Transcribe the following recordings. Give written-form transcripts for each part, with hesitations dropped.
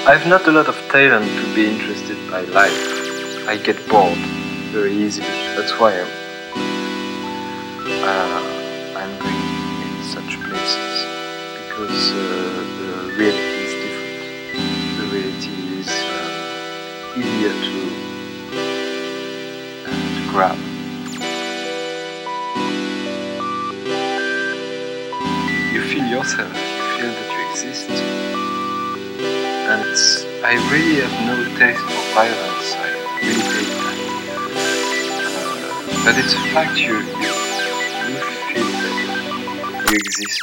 I've not a lot of talent to be interested by life. I get bored very easily. That's why I'm going in such places, because the reality is different. The reality is easier to grab. You feel yourself, you feel that you exist. And I really have no taste for violence, I really hate that. But it's a fact, you feel that you exist.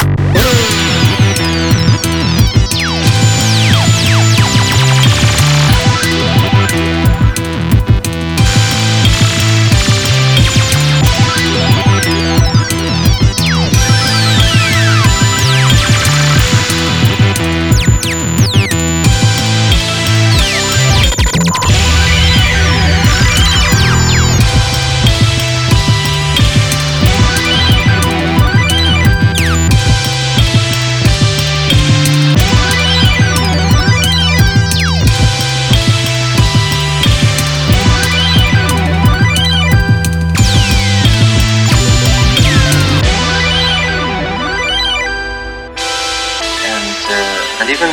And even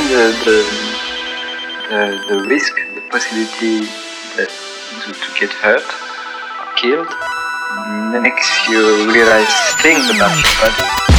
the risk, the possibility that to get hurt or killed makes you realize things about your body.